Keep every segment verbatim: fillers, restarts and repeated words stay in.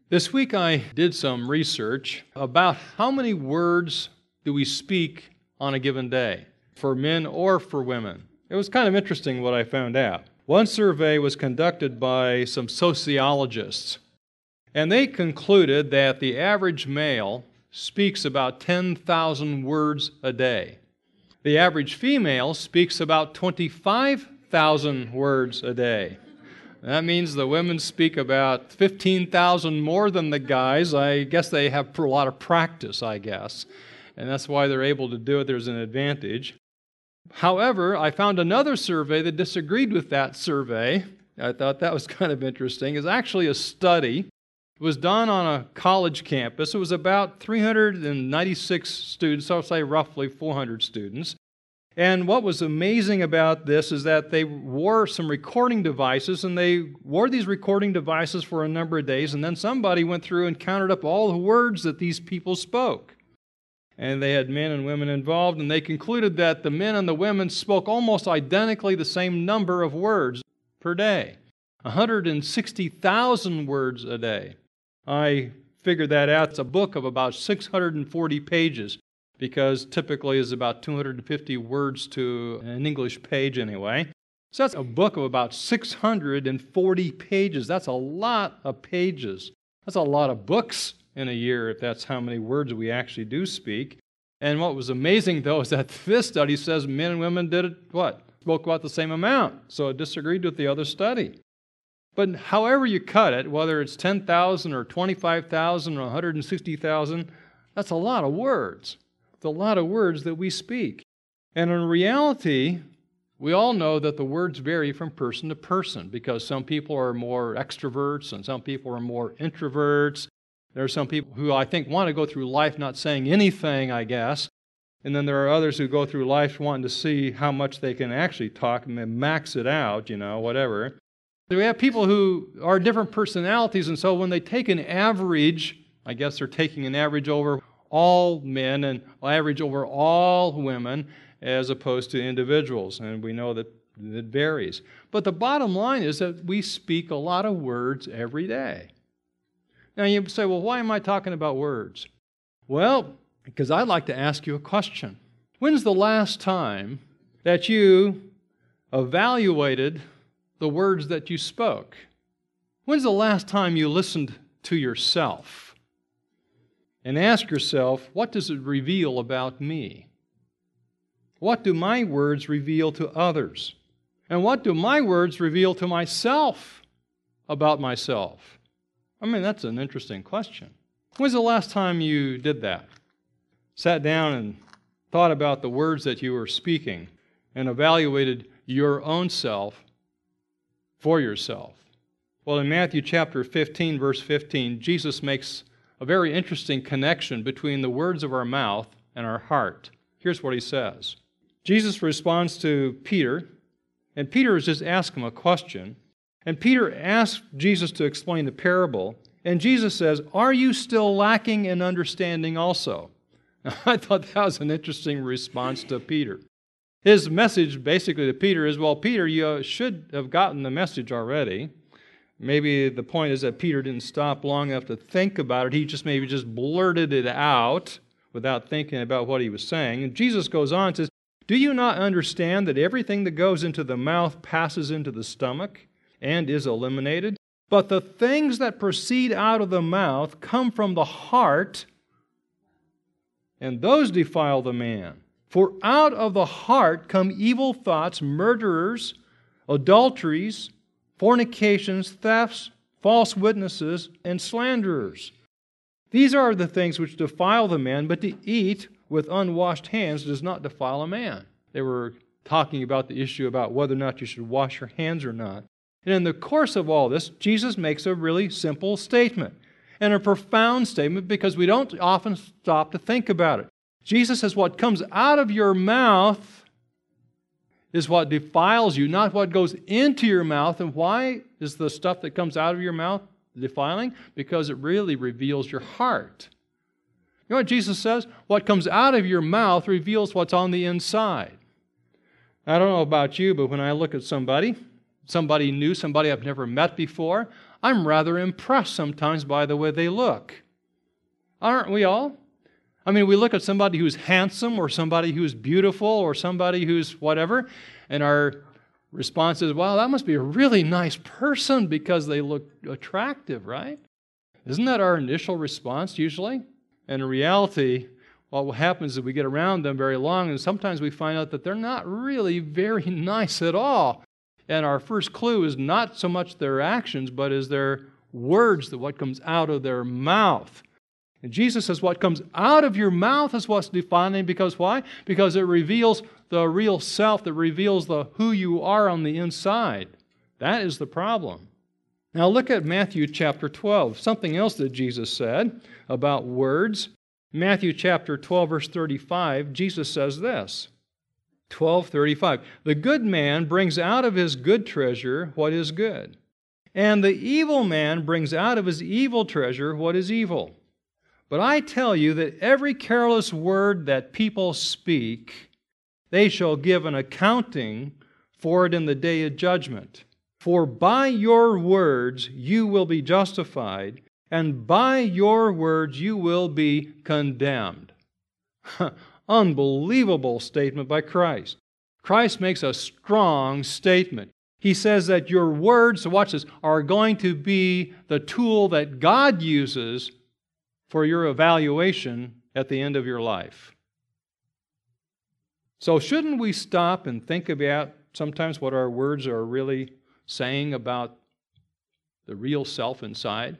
This week I did some research about how many words do we speak on a given day, for men or for women. It was kind of interesting what I found out. One survey was conducted by some sociologists, and they concluded that the average male speaks about ten thousand words a day. The average female speaks about twenty-five thousand words a day. That means the women speak about fifteen thousand more than the guys. I guess they have a lot of practice, I guess, and that's why they're able to do it. There's an advantage. However, I found another survey that disagreed with that survey. I thought that was kind of interesting. It's actually a study. It was done on a college campus. It was about three hundred ninety-six students, I'll say roughly four hundred students. And what was amazing about this is that they wore some recording devices, and they wore these recording devices for a number of days, and then somebody went through and counted up all the words that these people spoke. And they had men and women involved, and they concluded that the men and the women spoke almost identically the same number of words per day, one hundred sixty thousand words a day. I figured that out. It's a book of about six hundred forty pages, because typically it's about two hundred fifty words to an English page anyway. So that's a book of about six hundred forty pages. That's a lot of pages. That's a lot of books in a year, if that's how many words we actually do speak. And what was amazing, though, is that this study says men and women did it, what? Spoke about the same amount. So it disagreed with the other study. But however you cut it, whether it's ten thousand or twenty-five thousand or one hundred sixty thousand, that's a lot of words. It's a lot of words that we speak. And in reality, we all know that the words vary from person to person, because some people are more extroverts and some people are more introverts. There are some people who I think want to go through life not saying anything, I guess. And then there are others who go through life wanting to see how much they can actually talk and max it out, you know, whatever. We have people who are different personalities, and so when they take an average, I guess they're taking an average over all men and average over all women as opposed to individuals, and we know that it varies. But the bottom line is that we speak a lot of words every day. Now you say, well, why am I talking about words? Well, because I'd like to ask you a question. When's the last time that you evaluated the words that you spoke? When's the last time you listened to yourself? And ask yourself, what does it reveal about me? What do my words reveal to others? And what do my words reveal to myself about myself? I mean, that's an interesting question. When's the last time you did that? Sat down and thought about the words that you were speaking and evaluated your own self for yourself? Well, in Matthew chapter fifteen, verse fifteen, Jesus makes a very interesting connection between the words of our mouth and our heart. Here's what he says. Jesus responds to Peter, and Peter has just asked him a question. And Peter asks Jesus to explain the parable, and Jesus says, "Are you still lacking in understanding also?" Now, I thought that was an interesting response to Peter. His message basically to Peter is, well, Peter, you should have gotten the message already. Maybe the point is that Peter didn't stop long enough to think about it. He just maybe just blurted it out without thinking about what he was saying. And Jesus goes on and says, "Do you not understand that everything that goes into the mouth passes into the stomach and is eliminated? But the things that proceed out of the mouth come from the heart, and those defile the man. For out of the heart come evil thoughts, murderers, adulteries, fornications, thefts, false witnesses, and slanderers. These are the things which defile the man, but to eat with unwashed hands does not defile a man." They were talking about the issue about whether or not you should wash your hands or not. And in the course of all this, Jesus makes a really simple statement, and a profound statement, because we don't often stop to think about it. Jesus says what comes out of your mouth is what defiles you, not what goes into your mouth. And why is the stuff that comes out of your mouth defiling? Because it really reveals your heart. You know what Jesus says? What comes out of your mouth reveals what's on the inside. I don't know about you, but when I look at somebody, somebody new, somebody I've never met before, I'm rather impressed sometimes by the way they look. Aren't we all? I mean, we look at somebody who's handsome or somebody who's beautiful or somebody who's whatever, and our response is, wow, that must be a really nice person because they look attractive, right? Isn't that our initial response usually? And in reality, what happens is we get around them very long, and sometimes we find out that they're not really very nice at all. And our first clue is not so much their actions, but is their words, that what comes out of their mouth. And Jesus says what comes out of your mouth is what's defining, because why? Because it reveals the real self, that reveals the who you are on the inside. That is the problem. Now look at Matthew chapter twelve, something else that Jesus said about words. Matthew chapter twelve, verse thirty-five, Jesus says this, twelve thirty-five, the good man brings out of his good treasure what is good, and the evil man brings out of his evil treasure what is evil. But I tell you that every careless word that people speak, they shall give an accounting for it in the day of judgment. For by your words you will be justified, and by your words you will be condemned. Unbelievable statement by Christ. Christ makes a strong statement. He says that your words, so watch this, are going to be the tool that God uses for your evaluation at the end of your life. So shouldn't we stop and think about sometimes what our words are really saying about the real self inside?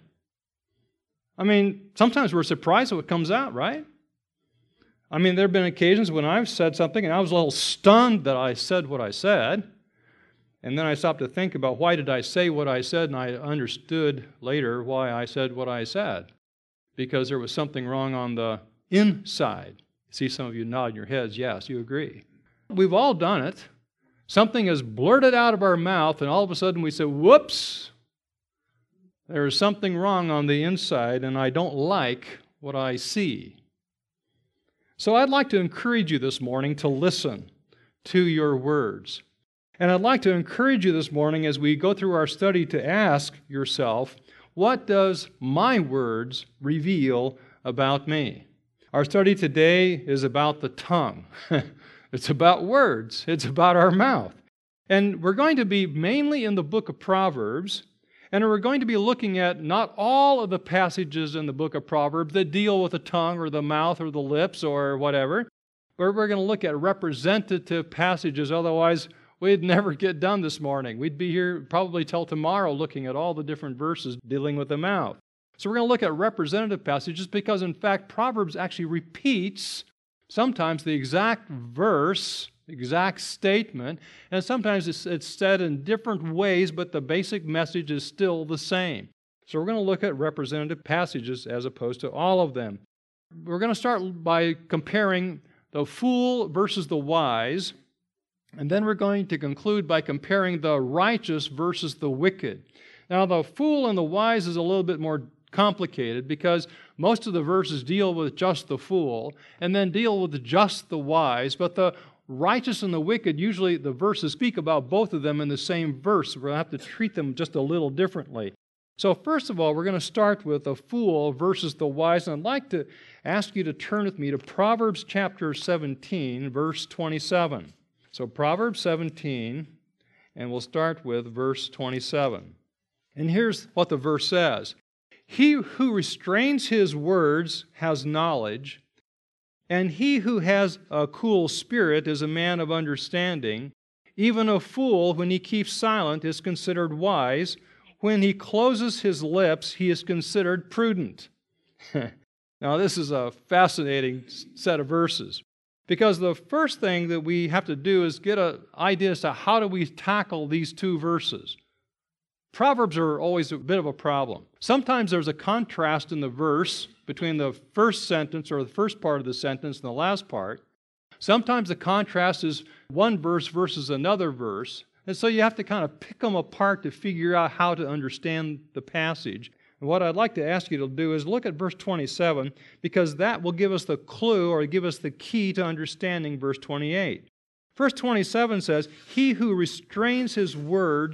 I mean, sometimes we're surprised at what comes out, right? I mean, there have been occasions when I've said something and I was a little stunned that I said what I said. And then I stopped to think about why did I say what I said, and I understood later why I said what I said. Because there was something wrong on the inside. See some of you nodding your heads, yes, you agree. We've all done it. Something is blurted out of our mouth, and all of a sudden we say, whoops, there is something wrong on the inside, and I don't like what I see. So I'd like to encourage you this morning to listen to your words. And I'd like to encourage you this morning as we go through our study to ask yourself, what does my words reveal about me? Our study today is about the tongue. It's about words. It's about our mouth. And we're going to be mainly in the book of Proverbs, and we're going to be looking at not all of the passages in the book of Proverbs that deal with the tongue or the mouth or the lips or whatever, but we're going to look at representative passages. Otherwise, we'd never get done this morning. We'd be here probably till tomorrow looking at all the different verses dealing with the mouth. So we're going to look at representative passages because, in fact, Proverbs actually repeats sometimes the exact verse, exact statement, and sometimes it's, it's said in different ways, but the basic message is still the same. So we're going to look at representative passages as opposed to all of them. We're going to start by comparing the fool versus the wise, and then we're going to conclude by comparing the righteous versus the wicked. Now, the fool and the wise is a little bit more complicated because most of the verses deal with just the fool and then deal with just the wise, but the righteous and the wicked, usually the verses speak about both of them in the same verse. We're going to have to treat them just a little differently. So first of all, we're going to start with the fool versus the wise, and I'd like to ask you to turn with me to Proverbs chapter seventeen, verse twenty-seven. So Proverbs seventeen, and we'll start with verse twenty-seven. And here's what the verse says. He who restrains his words has knowledge, and he who has a cool spirit is a man of understanding. Even a fool, when he keeps silent, is considered wise. When he closes his lips, he is considered prudent. Now, this is a fascinating set of verses, because the first thing that we have to do is get an idea as to how do we tackle these two verses. Proverbs are always a bit of a problem. Sometimes there's a contrast in the verse between the first sentence or the first part of the sentence and the last part. Sometimes the contrast is one verse versus another verse, and so you have to kind of pick them apart to figure out how to understand the passage. And what I'd like to ask you to do is look at verse twenty-seven, because that will give us the clue or give us the key to understanding verse twenty-eight. Verse twenty-seven says, "He who restrains his words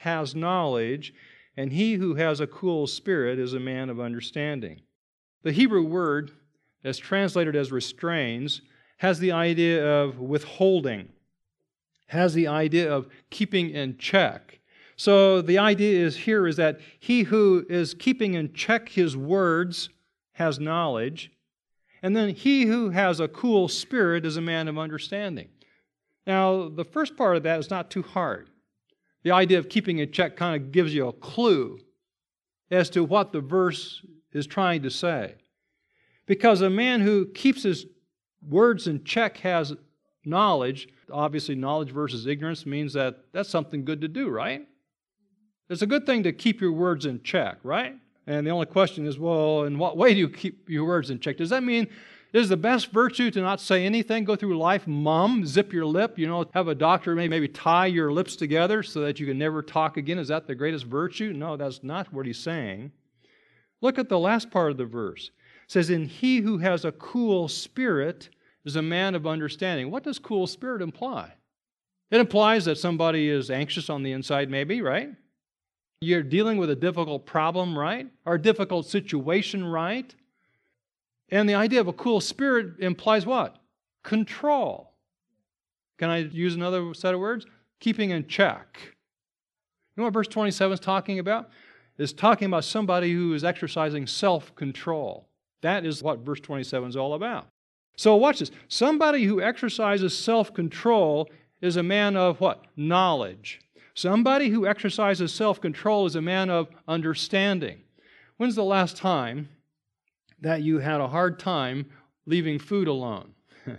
has knowledge, and he who has a cool spirit is a man of understanding. The Hebrew word, as translated as restrains, has the idea of withholding, has the idea of keeping in check. So the idea is here is that he who is keeping in check his words has knowledge, and then he who has a cool spirit is a man of understanding. Now, the first part of that is not too hard. The idea of keeping in check kind of gives you a clue as to what the verse is trying to say. Because a man who keeps his words in check has knowledge. Obviously, knowledge versus ignorance means that that's something good to do, right? It's a good thing to keep your words in check, right? And the only question is, well, in what way do you keep your words in check? Does that mean is the best virtue to not say anything, go through life mum, zip your lip, you know, have a doctor maybe, maybe tie your lips together so that you can never talk again? Is that the greatest virtue? No, that's not what he's saying. Look at the last part of the verse. It says, and he who has a cool spirit is a man of understanding. What does cool spirit imply? It implies that somebody is anxious on the inside maybe, right? You're dealing with a difficult problem, right? Or a difficult situation, right? And the idea of a cool spirit implies what? Control. Can I use another set of words? Keeping in check. You know what verse twenty-seven is talking about? It's talking about somebody who is exercising self-control. That is what verse twenty-seven is all about. So watch this. Somebody who exercises self-control is a man of what? Knowledge. Somebody who exercises self-control is a man of understanding. When's the last time that you had a hard time leaving food alone?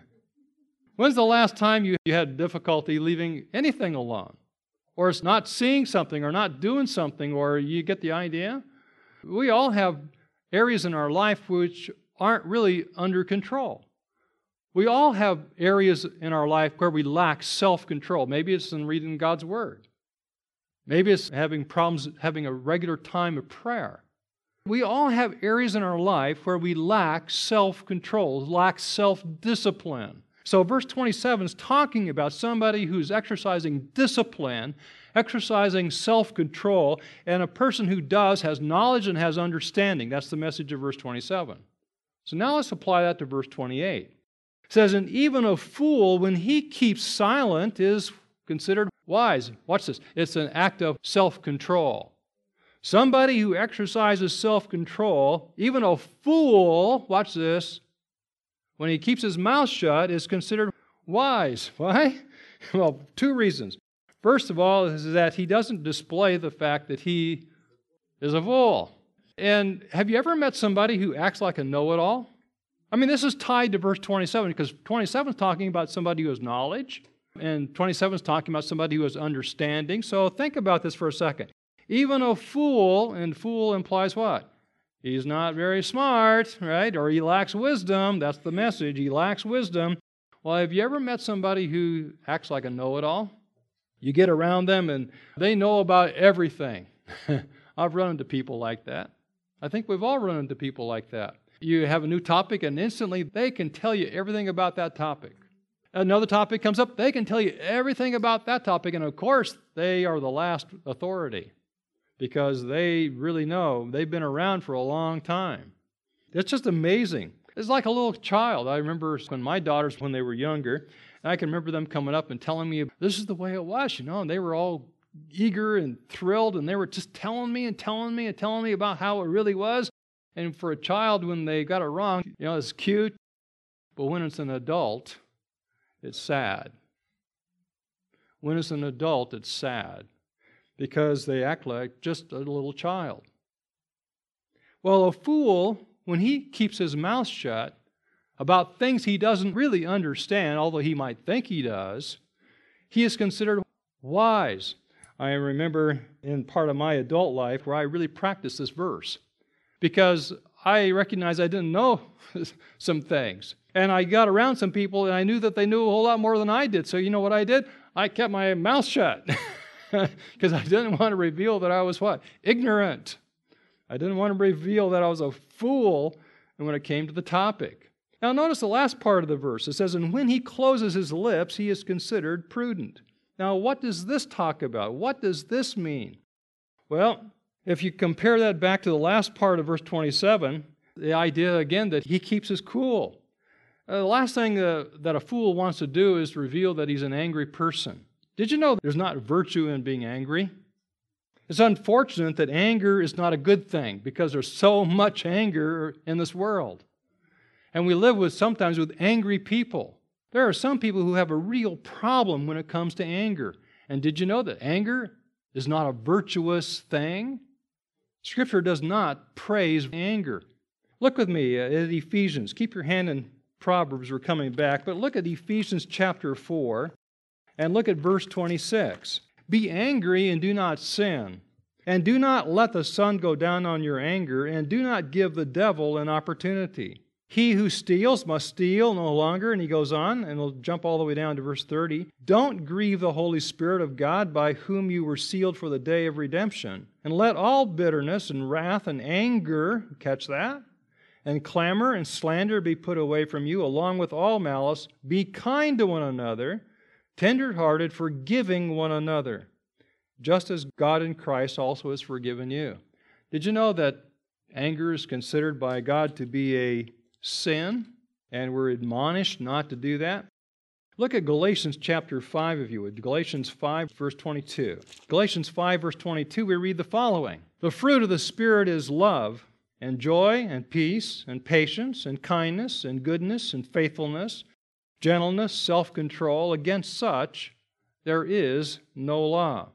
When's the last time you, you had difficulty leaving anything alone? Or it's not seeing something or not doing something, or you get the idea? We all have areas in our life which aren't really under control. We all have areas in our life where we lack self-control. Maybe it's in reading God's Word. Maybe it's having problems having a regular time of prayer. We all have areas in our life where we lack self-control, lack self-discipline. So verse twenty-seven is talking about somebody who's exercising discipline, exercising self-control, and a person who does has knowledge and has understanding. That's the message of verse twenty-seven. So now let's apply that to verse twenty-eight. It says, and even a fool, when he keeps silent, is considered wise. Watch this. It's an act of self-control. Somebody who exercises self-control, even a fool, watch this, when he keeps his mouth shut, is considered wise. Why? Well, two reasons. First of all is that he doesn't display the fact that he is a fool. And have you ever met somebody who acts like a know-it-all? I mean, this is tied to verse twenty-seven, because twenty-seven is talking about somebody who has knowledge, and twenty-seven is talking about somebody who has understanding. So think about this for a second. Even a fool, and fool implies what? He's not very smart, right? Or he lacks wisdom. That's the message. He lacks wisdom. Well, have you ever met somebody who acts like a know-it-all? You get around them and they know about everything. I've run into people like that. I think we've all run into people like that. You have a new topic and instantly they can tell you everything about that topic. Another topic comes up, they can tell you everything about that topic, and of course, they are the last authority because they really know. They've been around for a long time. It's just amazing. It's like a little child. I remember when my daughters, when they were younger, and I can remember them coming up and telling me, this is the way it was, you know, and they were all eager and thrilled, and they were just telling me and telling me and telling me about how it really was. And for a child, when they got it wrong, you know, it's cute, but when it's an adult, it's sad. When it's an adult, it's sad because they act like just a little child. Well, a fool, when he keeps his mouth shut about things he doesn't really understand, although he might think he does, he is considered wise. I remember in part of my adult life where I really practiced this verse because I recognized I didn't know some things. And I got around some people and I knew that they knew a whole lot more than I did. So you know what I did? I kept my mouth shut because I didn't want to reveal that I was what? Ignorant. I didn't want to reveal that I was a fool when it came to the topic. Now notice the last part of the verse. It says, and when he closes his lips, he is considered prudent. Now, what does this talk about? What does this mean? Well, if you compare that back to the last part of verse twenty-seven, the idea again that he keeps his cool. Uh, the last thing uh, that a fool wants to do is reveal that he's an angry person. Did you know there's not virtue in being angry? It's unfortunate that anger is not a good thing because there's so much anger in this world. And we live with sometimes with angry people. There are some people who have a real problem when it comes to anger. And did you know that anger is not a virtuous thing? Scripture does not praise anger. Look with me at Ephesians. Keep your hand in Proverbs. We're coming back. But look at Ephesians chapter four and look at verse twenty-six. Be angry and do not sin. And do not let the sun go down on your anger, and do not give the devil an opportunity. He who steals must steal no longer. And he goes on, and we'll jump all the way down to verse thirty. Don't grieve the Holy Spirit of God, by whom you were sealed for the day of redemption. And let all bitterness and wrath and anger, catch that, and clamor and slander be put away from you, along with all malice. Be kind to one another, tender-hearted, forgiving one another, just as God in Christ also has forgiven you. Did you know that anger is considered by God to be a sin, and we're admonished not to do that? Look at Galatians chapter five, if you would. Galatians five, verse twenty-two. Galatians five, verse twenty-two, we read the following. The fruit of the Spirit is love, and joy, and peace, and patience, and kindness, and goodness, and faithfulness, gentleness, self-control. Against such there is no law.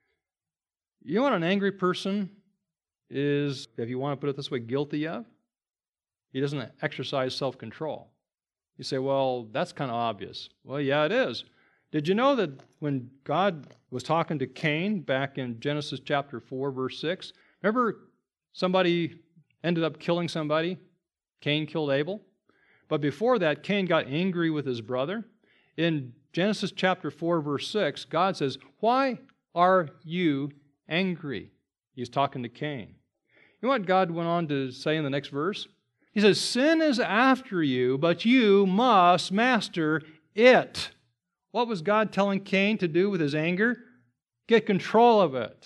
You know what an angry person is, if you want to put it this way, guilty of? He doesn't exercise self-control. You say, well, that's kind of obvious. Well, yeah, it is. Did you know that when God was talking to Cain back in Genesis chapter four, verse six, remember somebody ended up killing somebody? Cain killed Abel. But before that, Cain got angry with his brother. In Genesis chapter four, verse six, God says, why are you angry? He's talking to Cain. You know what God went on to say in the next verse? He says, sin is after you, but you must master it. What was God telling Cain to do with his anger? Get control of it.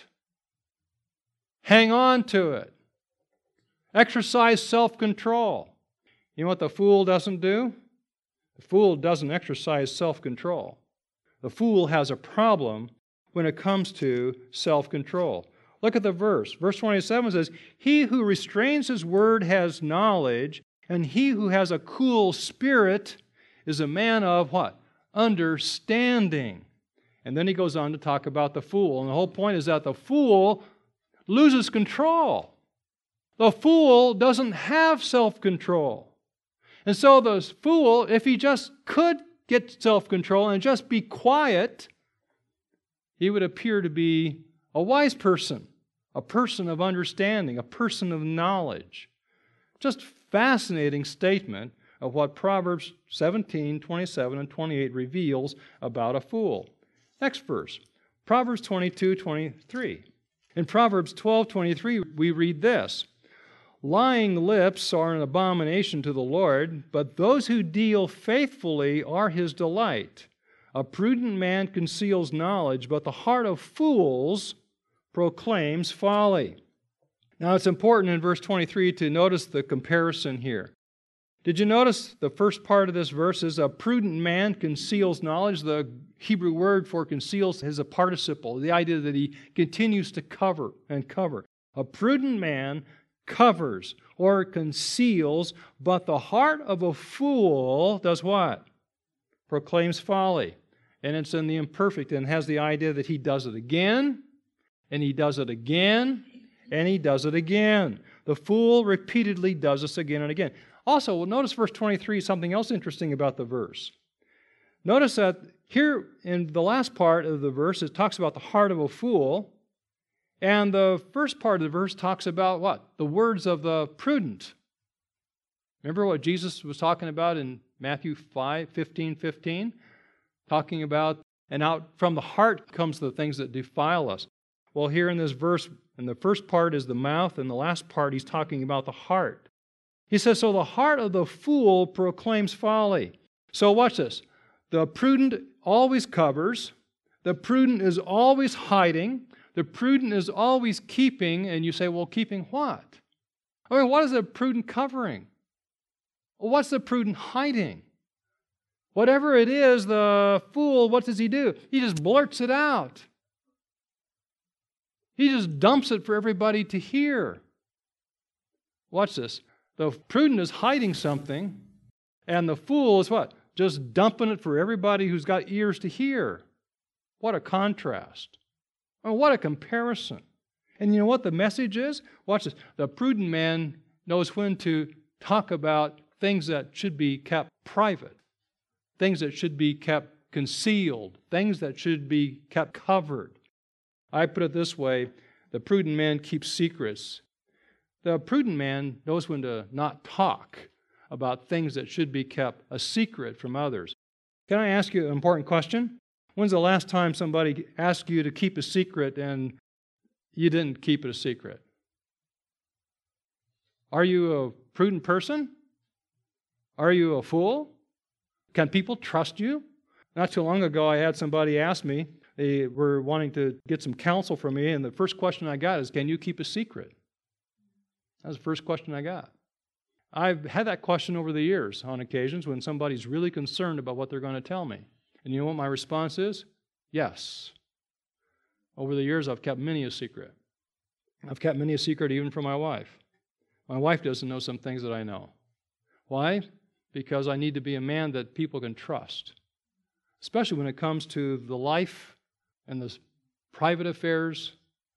Hang on to it. Exercise self-control. You know what the fool doesn't do? The fool doesn't exercise self-control. The fool has a problem when it comes to self-control. Look at the verse. Verse twenty-seven says, he who restrains his word has knowledge, and he who has a cool spirit is a man of what? Understanding. And then he goes on to talk about the fool. And the whole point is that the fool loses control. The fool doesn't have self-control. And so the fool, if he just could get self-control and just be quiet, he would appear to be a wise person, a person of understanding, a person of knowledge. Just fascinating statement of what Proverbs seventeen, twenty-seven, and twenty-eight reveals about a fool. Next verse, Proverbs twenty-two, twenty-three. In Proverbs twelve, twenty-three, we read this. Lying lips are an abomination to the Lord, but those who deal faithfully are His delight. A prudent man conceals knowledge, but the heart of fools proclaims folly. Now it's important in verse twenty-three to notice the comparison here. Did you notice the first part of this verse is a prudent man conceals knowledge? The Hebrew word for conceals is a participle, the idea that he continues to cover and cover. A prudent man covers or conceals, but the heart of a fool does what? Proclaims folly. And it's in the imperfect and has the idea that he does it again, and he does it again, and he does it again. The fool repeatedly does this again and again. Also, we'll notice verse twenty-three, something else interesting about the verse. Notice that here in the last part of the verse, it talks about the heart of a fool, and the first part of the verse talks about what? The words of the prudent. Remember what Jesus was talking about in Matthew five, fifteen, fifteen? Talking about, and out from the heart comes the things that defile us. Well, here in this verse, and the first part is the mouth, and the last part he's talking about the heart. He says, so the heart of the fool proclaims folly. So watch this. The prudent always covers. The prudent is always hiding. The prudent is always keeping. And you say, well, keeping what? I mean, what is a prudent covering? Well, what's the prudent hiding? Whatever it is, the fool, what does he do? He just blurts it out. He just dumps it for everybody to hear. Watch this. The prudent is hiding something, and the fool is what? Just dumping it for everybody who's got ears to hear. What a contrast. I mean, what a comparison. And you know what the message is? Watch this. The prudent man knows when to talk about things that should be kept private, things that should be kept concealed, things that should be kept covered. I put it this way, the prudent man keeps secrets. The prudent man knows when to not talk about things that should be kept a secret from others. Can I ask you an important question? When's the last time somebody asked you to keep a secret and you didn't keep it a secret? Are you a prudent person? Are you a fool? Can people trust you? Not too long ago, I had somebody ask me, they were wanting to get some counsel from me, and the first question I got is, can you keep a secret? That was the first question I got. I've had that question over the years on occasions when somebody's really concerned about what they're going to tell me. And you know what my response is? Yes. Over the years, I've kept many a secret. I've kept many a secret even from my wife. My wife doesn't know some things that I know. Why? Because I need to be a man that people can trust, especially when it comes to the life and the private affairs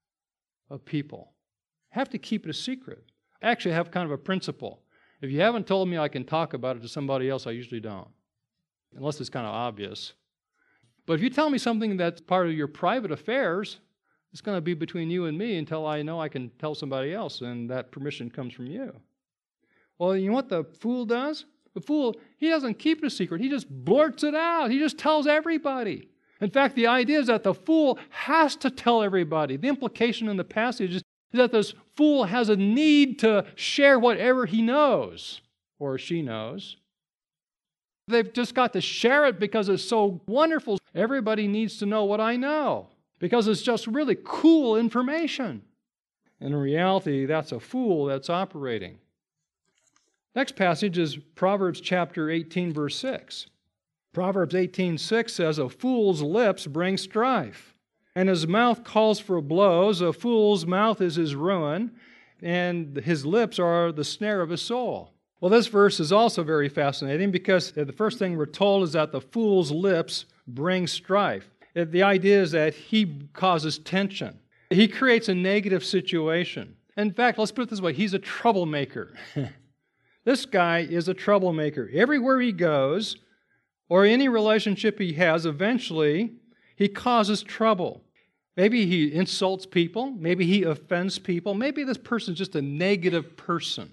of people. I have to keep it a secret. I actually have kind of a principle. If you haven't told me I can talk about it to somebody else, I usually don't, unless it's kind of obvious. But if you tell me something that's part of your private affairs, it's going to be between you and me until I know I can tell somebody else, and that permission comes from you. Well, you know what the fool does? The fool, he doesn't keep it a secret. He just blurts it out. He just tells everybody. In fact, the idea is that the fool has to tell everybody. The implication in the passage is that this fool has a need to share whatever he knows or she knows. They've just got to share it because it's so wonderful. Everybody needs to know what I know because it's just really cool information. And in reality, that's a fool that's operating. Next passage is Proverbs chapter eighteen, verse six. Proverbs eighteen six says, a fool's lips bring strife, and his mouth calls for blows. A fool's mouth is his ruin, and his lips are the snare of his soul. Well, this verse is also very fascinating because the first thing we're told is that the fool's lips bring strife. The idea is that he causes tension. He creates a negative situation. In fact, let's put it this way, he's a troublemaker. This guy is a troublemaker. Everywhere he goes, or any relationship he has, eventually he causes trouble. Maybe he insults people. Maybe he offends people. Maybe this person's just a negative person.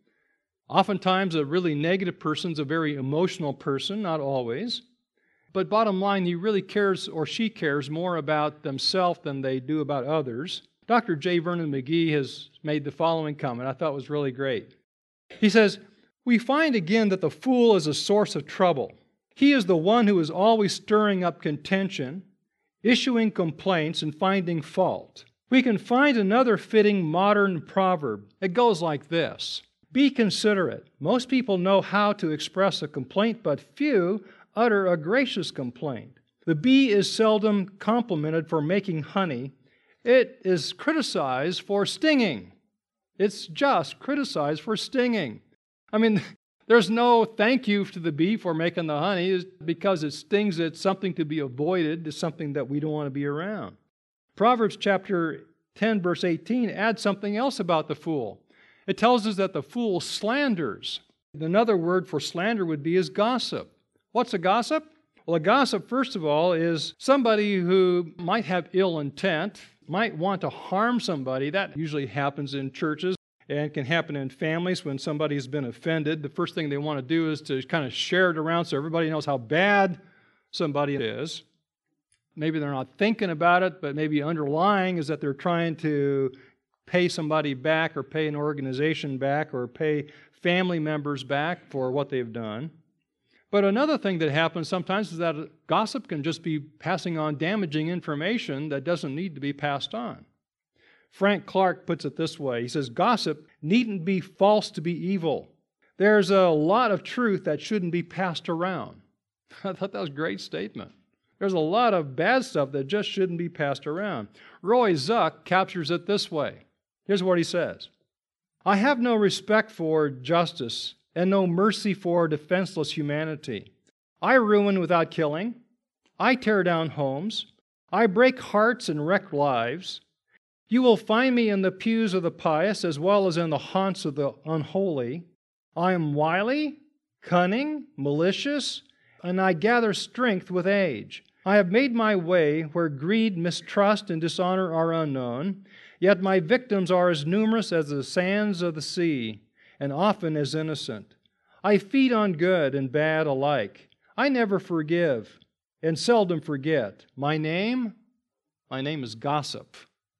Oftentimes, a really negative person's a very emotional person, not always. But bottom line, he really cares, or she cares, more about themselves than they do about others. Doctor J. Vernon McGee has made the following comment I thought was really great. He says, we find again that the fool is a source of trouble. He is the one who is always stirring up contention, issuing complaints, and finding fault. We can find another fitting modern proverb. It goes like this. Be considerate. Most people know how to express a complaint, but few utter a gracious complaint. The bee is seldom complimented for making honey. It is criticized for stinging. It's just criticized for stinging. I mean, there's no thank you to the bee for making the honey. It's because it stings, it's something to be avoided. It's something that we don't want to be around. Proverbs chapter ten, verse eighteen adds something else about the fool. It tells us that the fool slanders. Another word for slander would be is gossip. What's a gossip? Well, a gossip, first of all, is somebody who might have ill intent, might want to harm somebody. That usually happens in churches and can happen in families when somebody's been offended. The first thing they want to do is to kind of share it around so everybody knows how bad somebody is. Maybe they're not thinking about it, but maybe underlying is that they're trying to pay somebody back or pay an organization back or pay family members back for what they've done. But another thing that happens sometimes is that gossip can just be passing on damaging information that doesn't need to be passed on. Frank Clark puts it this way. He says, gossip needn't be false to be evil. There's a lot of truth that shouldn't be passed around. I thought that was a great statement. There's a lot of bad stuff that just shouldn't be passed around. Roy Zuck captures it this way. Here's what he says. I have no respect for justice and no mercy for defenseless humanity. I ruin without killing. I tear down homes. I break hearts and wreck lives. You will find me in the pews of the pious as well as in the haunts of the unholy. I am wily, cunning, malicious, and I gather strength with age. I have made my way where greed, mistrust, and dishonor are unknown, yet my victims are as numerous as the sands of the sea, and often as innocent. I feed on good and bad alike. I never forgive and seldom forget. My name? My name is gossip.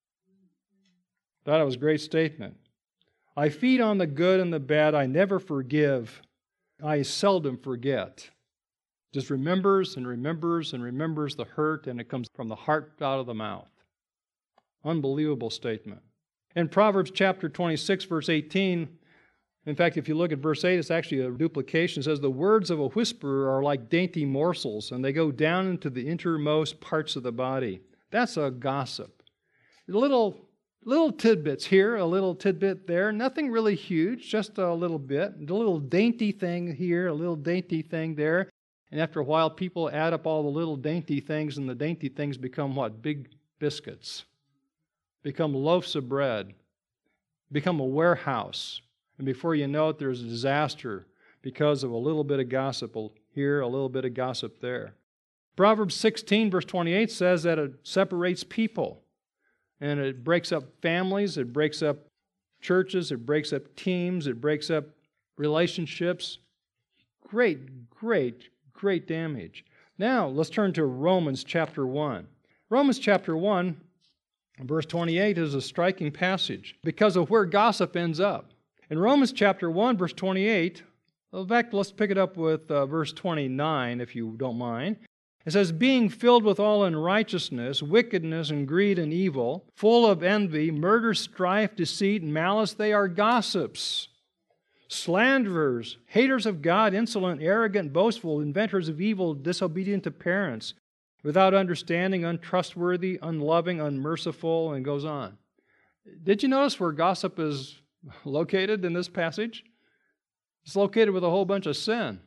That was a great statement. I feed on the good and the bad. I never forgive. I seldom forget. Just remembers and remembers and remembers the hurt, and it comes from the heart out of the mouth. Unbelievable statement. In Proverbs chapter twenty-six, verse eighteen, in fact, if you look at verse eight, it's actually a duplication. It says, the words of a whisperer are like dainty morsels, and they go down into the innermost parts of the body. That's a gossip. Little, little tidbits here, a little tidbit there, nothing really huge, just a little bit. A little dainty thing here, a little dainty thing there. And after a while, people add up all the little dainty things, and the dainty things become what? Big biscuits. Become loaves of bread. Become a warehouse. And before you know it, there's a disaster because of a little bit of gossip here, a little bit of gossip there. Proverbs sixteen, verse twenty-eight says that it separates people. And it breaks up families, it breaks up churches, it breaks up teams, it breaks up relationships. Great, great, great damage. Now, let's turn to Romans chapter one. Romans chapter one, verse twenty-eight is a striking passage because of where gossip ends up. In Romans chapter one, verse twenty-eight, in fact, let's pick it up with uh, verse twenty-nine, if you don't mind. It says, being filled with all unrighteousness, wickedness, and greed and evil, full of envy, murder, strife, deceit, and malice, they are gossips, slanderers, haters of God, insolent, arrogant, boastful, inventors of evil, disobedient to parents, without understanding, untrustworthy, unloving, unmerciful, and goes on. Did you notice where gossip is located in this passage? It's located with a whole bunch of sin.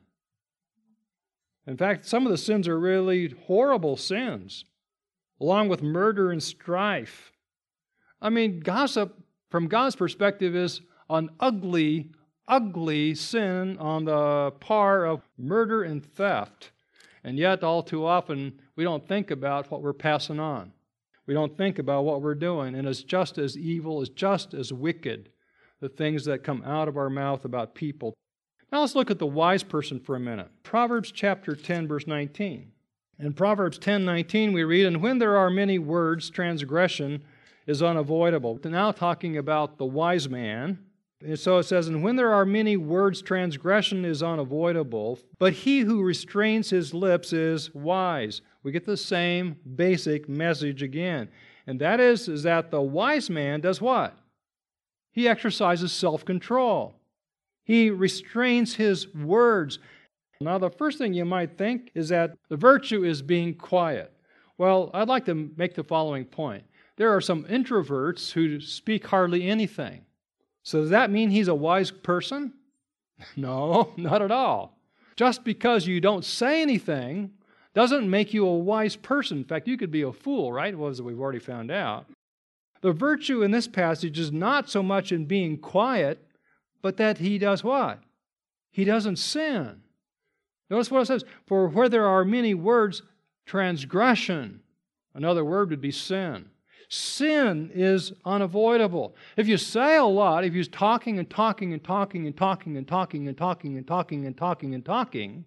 In fact, some of the sins are really horrible sins, along with murder and strife. I mean, gossip, from God's perspective, is an ugly, ugly sin on the par of murder and theft. And yet, all too often, we don't think about what we're passing on. We don't think about what we're doing. And it's just as evil, it's just as wicked, the things that come out of our mouth about people. Now let's look at the wise person for a minute. Proverbs chapter ten, verse nineteen. In Proverbs ten nineteen we read, and when there are many words, transgression is unavoidable. Now talking about the wise man. And so it says, and when there are many words, transgression is unavoidable, but he who restrains his lips is wise. We get the same basic message again. And that is, is that the wise man does what? He exercises self-control. He restrains his words. Now, the first thing you might think is that the virtue is being quiet. Well, I'd like to make the following point. There are some introverts who speak hardly anything. So does that mean he's a wise person? No, not at all. Just because you don't say anything doesn't make you a wise person. In fact, you could be a fool, right? Well, as we've already found out. The virtue in this passage is not so much in being quiet, but that he does what? He doesn't sin. Notice what it says. For where there are many words, transgression. Another word would be sin. Sin is unavoidable. If you say a lot, if you're talking and talking and talking and talking and talking and talking and talking and talking and talking,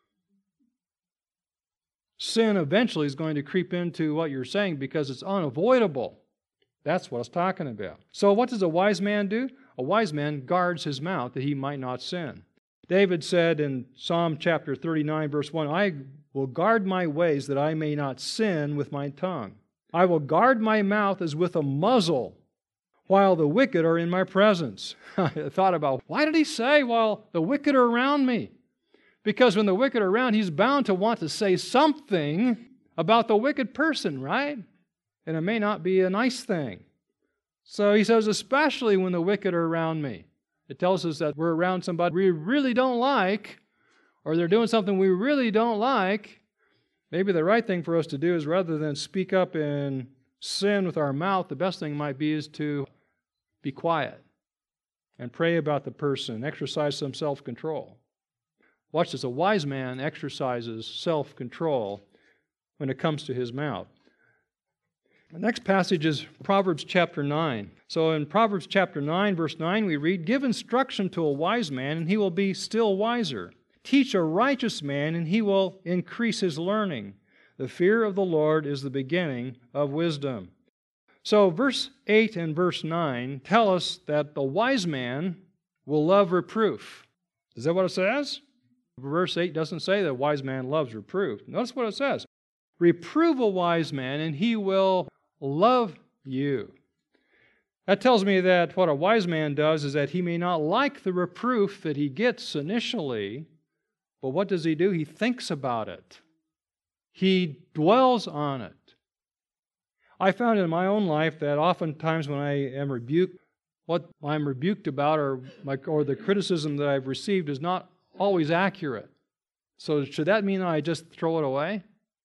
sin eventually is going to creep into what you're saying because it's unavoidable. That's what it's talking about. So what does a wise man do? A wise man guards his mouth that he might not sin. David said in Psalm chapter thirty-nine, verse one, I will guard my ways that I may not sin with my tongue. I will guard my mouth as with a muzzle while the wicked are in my presence. I thought about, why did he say while the wicked are around me? Because when the wicked are around, he's bound to want to say something about the wicked person, right? And it may not be a nice thing. So he says, especially when the wicked are around me. It tells us that we're around somebody we really don't like, or they're doing something we really don't like. Maybe the right thing for us to do is, rather than speak up in sin with our mouth, the best thing might be is to be quiet and pray about the person, exercise some self-control. Watch this, a wise man exercises self-control when it comes to his mouth. The next passage is Proverbs chapter nine. So in Proverbs chapter nine, verse nine, we read, Give instruction to a wise man, and he will be still wiser. Teach a righteous man, and he will increase his learning. The fear of the Lord is the beginning of wisdom. So verse eight and verse nine tell us that the wise man will love reproof. Is that what it says? Verse eight doesn't say that a wise man loves reproof. Notice what it says. Reprove a wise man, and he will love you. That tells me that what a wise man does is that he may not like the reproof that he gets initially, but what does he do? He thinks about it. He dwells on it. I found in my own life that oftentimes when I am rebuked, what I'm rebuked about or, my, or the criticism that I've received is not always accurate. So should that mean I just throw it away?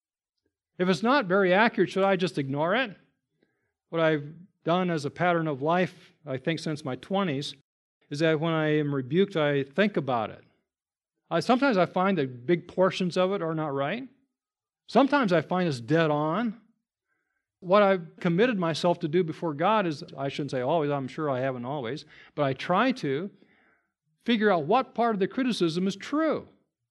If it's not very accurate, should I just ignore it? What I've done as a pattern of life, I think since my twenties, is that when I am rebuked, I think about it. I, sometimes I find that big portions of it are not right. Sometimes I find it's dead on. What I've committed myself to do before God is, I shouldn't say always, I'm sure I haven't always, but I try to figure out what part of the criticism is true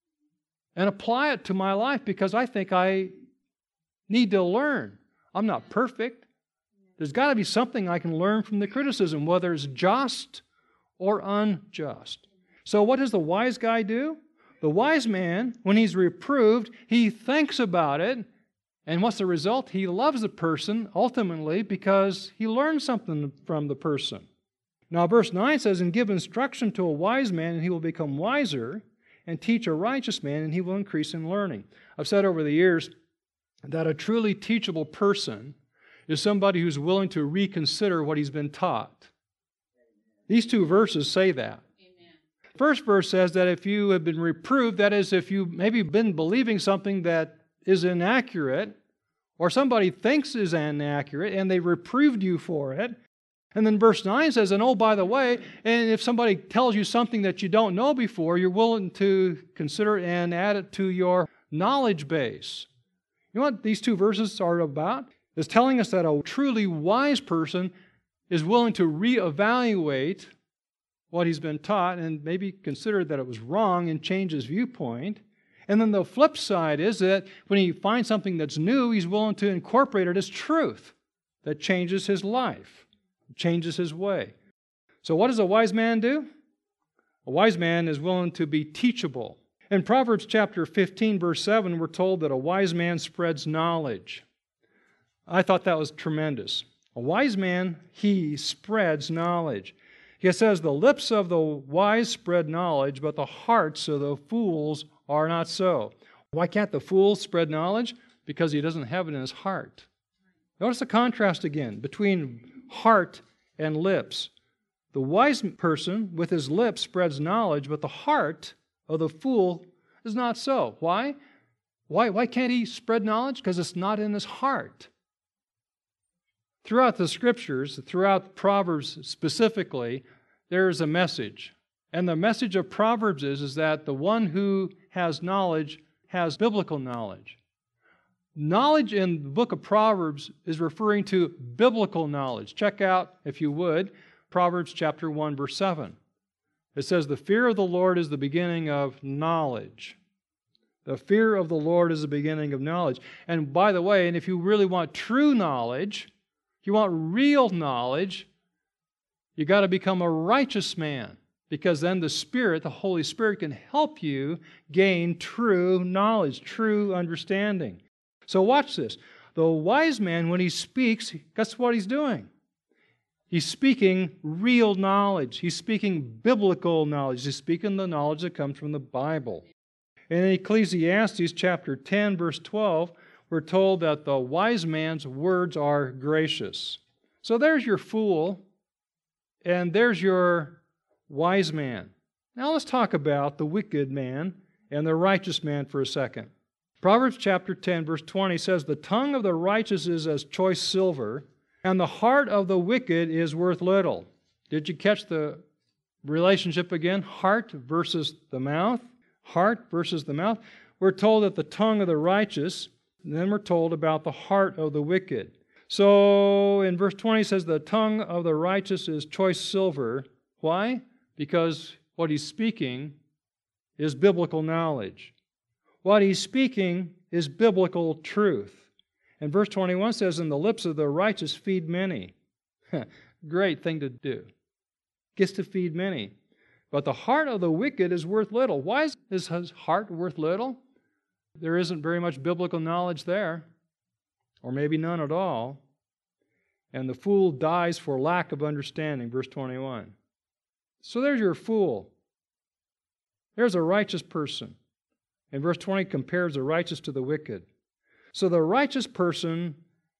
and apply it to my life, because I think I need to learn. I'm not perfect. There's got to be something I can learn from the criticism, whether it's just or unjust. So what does the wise guy do? The wise man, when he's reproved, he thinks about it, and what's the result? He loves the person ultimately because he learns something from the person. Now verse nine says, And give instruction to a wise man, and he will become wiser, and teach a righteous man, and he will increase in learning. I've said over the years that a truly teachable person is somebody who's willing to reconsider what he's been taught. These two verses say that. Amen. First verse says that if you have been reproved, that is, if you've maybe been believing something that is inaccurate, or somebody thinks is inaccurate, and they reproved you for it. And then verse nine says, and oh, by the way, and if somebody tells you something that you don't know before, you're willing to consider and add it to your knowledge base. You know what these two verses are about? It's telling us that a truly wise person is willing to reevaluate what he's been taught and maybe consider that it was wrong and change his viewpoint. And then the flip side is that when he finds something that's new, he's willing to incorporate it as truth that changes his life, changes his way. So what does a wise man do? A wise man is willing to be teachable. In Proverbs chapter fifteen, verse seven, we're told that a wise man spreads knowledge. I thought that was tremendous. A wise man, he spreads knowledge. He says, the lips of the wise spread knowledge, but the hearts of the fools are not so. Why can't the fool spread knowledge? Because he doesn't have it in his heart. Notice the contrast again between heart and lips. The wise person with his lips spreads knowledge, but the heart of the fool is not so. Why? Why, why can't he spread knowledge? Because it's not in his heart. Throughout the Scriptures, throughout Proverbs specifically, there is a message. And the message of Proverbs is, is that the one who has knowledge has biblical knowledge. Knowledge in the book of Proverbs is referring to biblical knowledge. Check out, if you would, Proverbs chapter one, verse seven. It says, the fear of the Lord is the beginning of knowledge. The fear of the Lord is the beginning of knowledge. And by the way, and if you really want true knowledge, if you want real knowledge, you got to become a righteous man. because then the Spirit, the Holy Spirit, can help you gain true knowledge, true understanding. So watch this. The wise man, when he speaks, guess what he's doing? He's speaking real knowledge. He's speaking biblical knowledge. He's speaking the knowledge that comes from the Bible. In Ecclesiastes chapter ten, verse twelve, we're told that the wise man's words are gracious. So there's your fool, and there's your wise man. Now let's talk about the wicked man and the righteous man for a second. Proverbs chapter ten, verse twenty says, "The tongue of the righteous is as choice silver, and the heart of the wicked is worth little." Did you catch the relationship again? Heart versus the mouth. Heart versus the mouth. We're told that the tongue of the righteous, and then we're told about the heart of the wicked. So in verse twenty it says, "The tongue of the righteous is choice silver." Why? Because what he's speaking is biblical knowledge. What he's speaking is biblical truth. And verse twenty-one says, "And the lips of the righteous feed many." Great thing to do. Gets to feed many. But the heart of the wicked is worth little. Why is his heart worth little? There isn't very much biblical knowledge there, or maybe none at all. And the fool dies for lack of understanding, verse twenty-one. So there's your fool. There's a righteous person. And verse twenty compares the righteous to the wicked. So the righteous person,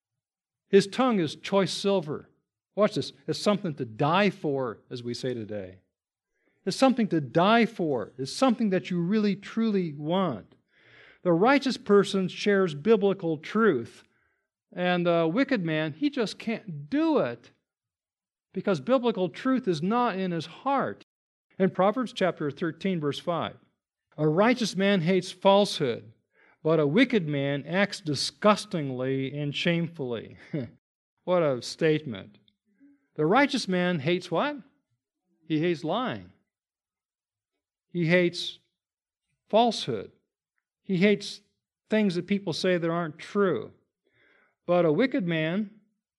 his tongue is choice silver. Watch this. It's something to die for, as we say today. It's something to die for. It's something that you really, truly want. The righteous person shares biblical truth. And the wicked man, he just can't do it because biblical truth is not in his heart. In Proverbs chapter thirteen, verse five, "A righteous man hates falsehood, but a wicked man acts disgustingly and shamefully." What a statement. The righteous man hates what? He hates lying. He hates falsehood. He hates things that people say that aren't true. But a wicked man,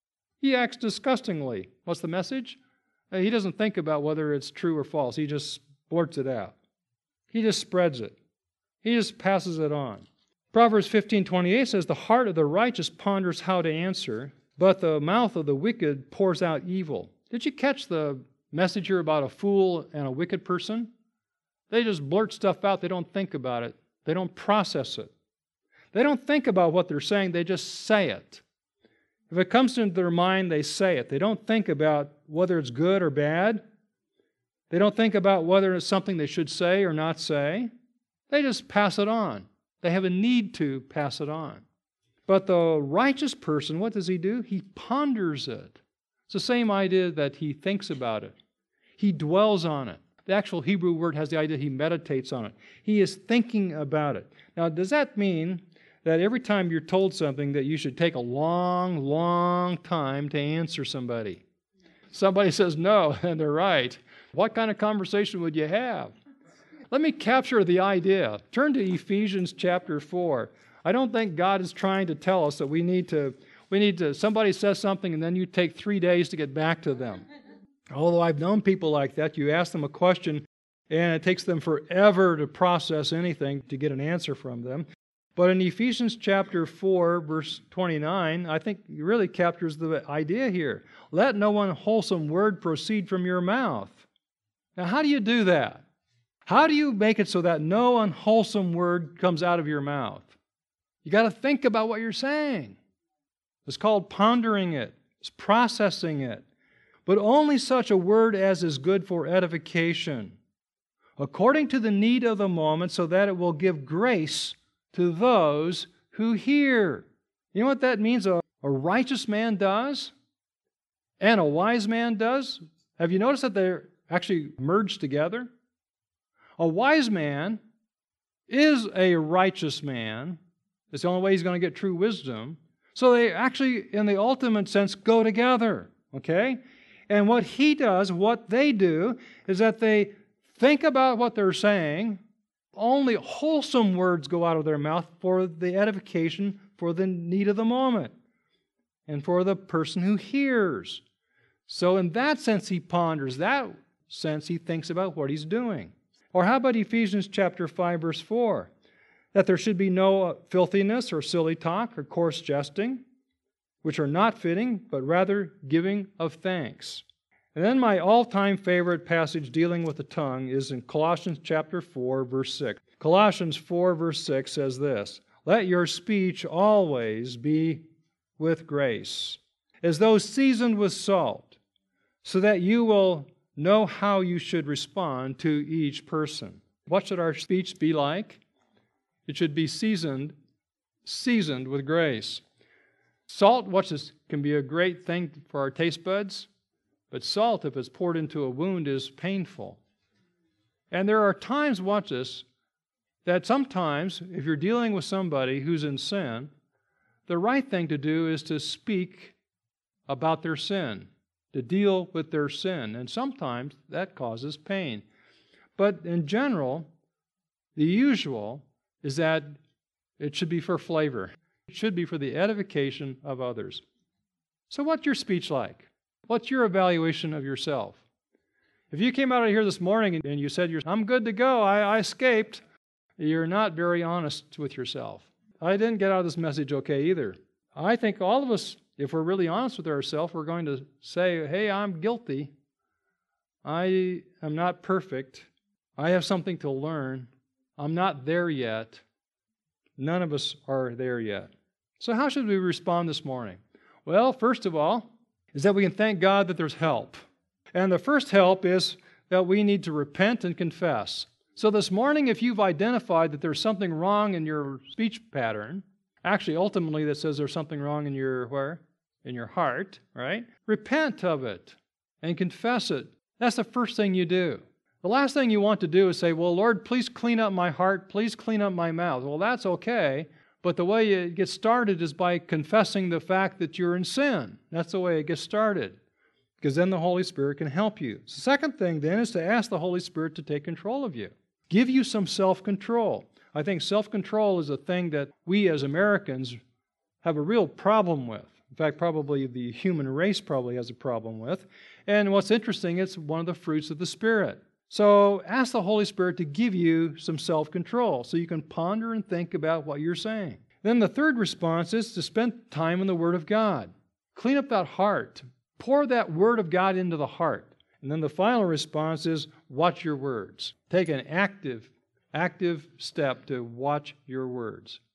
he acts disgustingly. What's the message? He doesn't think about whether it's true or false. He just blurts it out. He just spreads it. He just passes it on. Proverbs fifteen twenty-eight says, "The heart of the righteous ponders how to answer, but the mouth of the wicked pours out evil." Did you catch the message here about a fool and a wicked person? They just blurt stuff out. They don't think about it. They don't process it. They don't think about what they're saying. They just say it. If it comes into their mind, they say it. They don't think about whether it's good or bad. They don't think about whether it's something they should say or not say. They just pass it on. They have a need to pass it on. But the righteous person, what does he do? He ponders it. It's the same idea that he thinks about it. He dwells on it. The actual Hebrew word has the idea he meditates on it. He is thinking about it. Now, does that mean that every time you're told something that you should take a long, long time to answer somebody? Somebody says no, and they're right. What kind of conversation would you have? Let me capture the idea. Turn to Ephesians chapter four. I don't think God is trying to tell us that we need to, we need to, somebody says something and then you take three days to get back to them. Although I've known people like that, you ask them a question and it takes them forever to process anything to get an answer from them. But in Ephesians chapter four, verse twenty-nine, I think it really captures the idea here. "Let no unwholesome word proceed from your mouth." Now, how do you do that? How do you make it so that no unwholesome word comes out of your mouth? You got to think about what you're saying. It's called pondering it. It's processing it. But only such a word as is good for edification, according to the need of the moment, so that it will give grace to those who hear. You know what that means a, a righteous man does and a wise man does? Have you noticed that they're actually merged together? A wise man is a righteous man. It's the only way he's going to get true wisdom. So they actually, in the ultimate sense, go together. Okay? And what he does, what they do, is that they think about what they're saying. Only wholesome words go out of their mouth for the edification, for the need of the moment, and for the person who hears. So in that sense, he ponders. That sense he thinks about what he's doing. Or how about Ephesians chapter five, verse four? That there should be no filthiness or silly talk or coarse jesting, which are not fitting, but rather giving of thanks. And then my all-time favorite passage dealing with the tongue is in Colossians chapter four, verse six. Colossians four, verse six says this, "Let your speech always be with grace, as though seasoned with salt, so that you will know how you should respond to each person." What should our speech be like? It should be seasoned, seasoned with grace. Salt, watch this, can be a great thing for our taste buds, but salt, if it's poured into a wound, is painful. And there are times, watch this, that sometimes, if you're dealing with somebody who's in sin, the right thing to do is to speak about their sin, to deal with their sin. And sometimes that causes pain. But in general, the usual is that it should be for flavor. It should be for the edification of others. So what's your speech like? What's your evaluation of yourself? If you came out of here this morning and you said, "I'm good to go, I, I escaped," you're not very honest with yourself. I didn't get out of this message okay either. I think all of us, if we're really honest with ourselves, we're going to say, "Hey, I'm guilty. I am not perfect. I have something to learn. I'm not there yet." None of us are there yet. So how should we respond this morning? Well, first of all, is that we can thank God that there's help. And the first help is that we need to repent and confess. So this morning, if you've identified that there's something wrong in your speech pattern, actually, ultimately, that says there's something wrong in your where? In your heart, right? Repent of it and confess it. That's the first thing you do. The last thing you want to do is say, "Well, Lord, please clean up my heart. Please clean up my mouth." Well, that's okay, but the way it gets started is by confessing the fact that you're in sin. That's the way it gets started, because then the Holy Spirit can help you. The second thing then is to ask the Holy Spirit to take control of you. Give you some self-control. I think self-control is a thing that we as Americans have a real problem with. In fact, probably the human race probably has a problem with. And what's interesting, it's one of the fruits of the Spirit. So ask the Holy Spirit to give you some self-control so you can ponder and think about what you're saying. Then the third response is to spend time in the Word of God. Clean up that heart. Pour that Word of God into the heart. And then the final response is watch your words. Take an active, active step to watch your words.